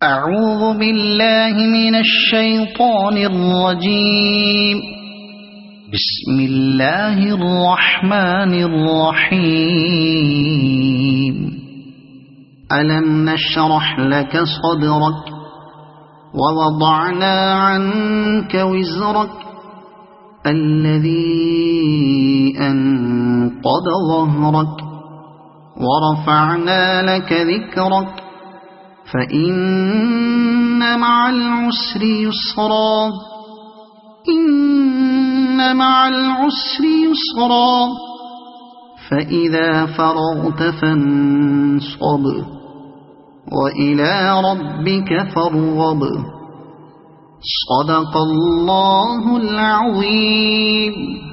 أعوذ بالله من الشيطان الرجيم. بسم الله الرحمن الرحيم. ألم نشرح لك صدرك ووضعنا عنك وزرك الذي أنقض ظهرك ورفعنا لك ذكرك فإن مع العسر يسرا إن مع العسر يسرا فإذا فرغت فانصب وإلى ربك فارغب. صدق الله العظيم.